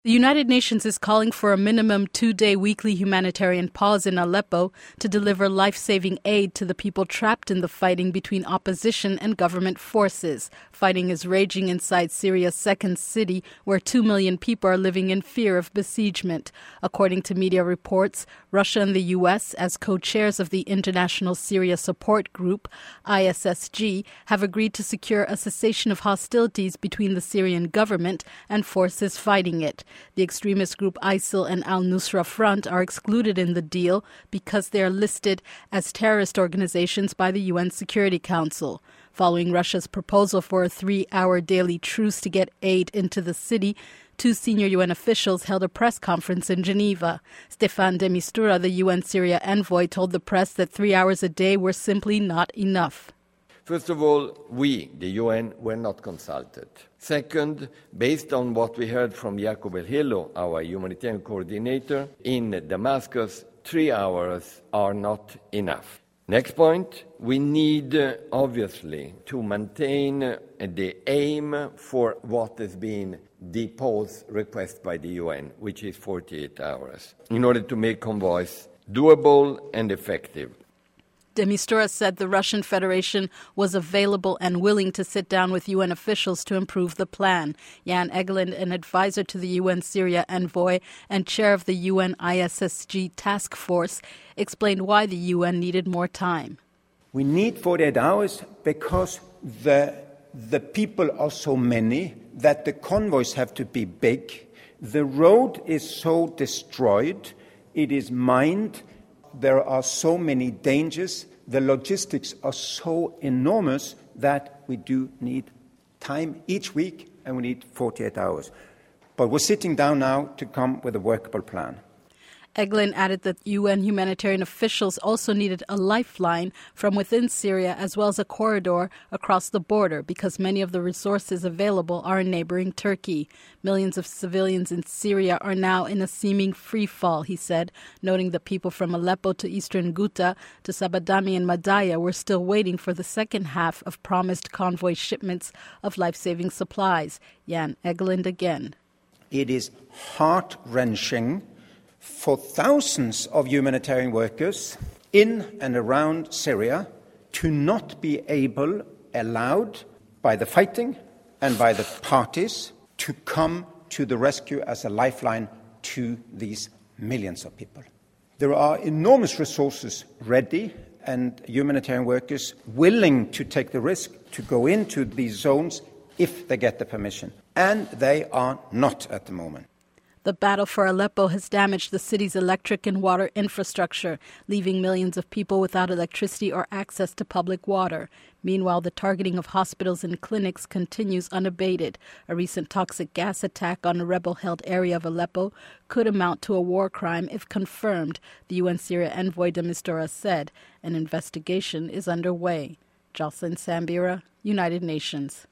The United Nations is calling for a minimum 2-day weekly humanitarian pause in Aleppo to deliver life-saving aid to the people trapped in the fighting between opposition and government forces. Fighting is raging inside Syria's second city, where 2 million people are living in fear of besiegement. According to media reports, Russia and the U.S., as co-chairs of the International Syria Support Group, ISSG, have agreed to secure a cessation of hostilities between the Syrian government and forces fighting it. The extremist group ISIL and al-Nusra Front are excluded in the deal because they are listed as terrorist organizations by the UN Security Council. Following Russia's proposal for a 3-hour daily truce to get aid into the city, 2 senior UN officials held a press conference in Geneva. Staffan de Mistura, the UN Syria envoy, told the press that 3 hours a day were simply not enough. First of all, we, the UN, were not consulted. Second, based on what we heard from Jacob El-Helo, our humanitarian coordinator, in Damascus, 3 hours are not enough. Next point, we need, obviously, to maintain the aim for what has been the pause request by the UN, which is 48 hours, in order to make convoys doable and effective. De Mistura said the Russian Federation was available and willing to sit down with UN officials to improve the plan. Jan Egeland, an advisor to the UN Syria envoy and chair of the UN ISSG task force, explained why the UN needed more time. We need 48 hours because the people are so many that the convoys have to be big. The road is so destroyed, it is mined. There are so many dangers, the logistics are so enormous that we do need time each week and we need 48 hours. But we're sitting down now to come with a workable plan. Egeland added that UN humanitarian officials also needed a lifeline from within Syria as well as a corridor across the border because many of the resources available are in neighboring Turkey. Millions of civilians in Syria are now in a seeming free fall, he said, noting that people from Aleppo to eastern Ghouta to Sabadami and Madaya were still waiting for the second half of promised convoy shipments of life-saving supplies. Jan Egeland again. It is heart-wrenching for thousands of humanitarian workers in and around Syria to not be allowed by the fighting and by the parties to come to the rescue as a lifeline to these millions of people. There are enormous resources ready and humanitarian workers willing to take the risk to go into these zones if they get the permission. And they are not at the moment. The battle for Aleppo has damaged the city's electric and water infrastructure, leaving millions of people without electricity or access to public water. Meanwhile, the targeting of hospitals and clinics continues unabated. A recent toxic gas attack on a rebel-held area of Aleppo could amount to a war crime if confirmed, the UN Syria envoy de Mistura said. An investigation is underway. Jocelyn Sambira, United Nations.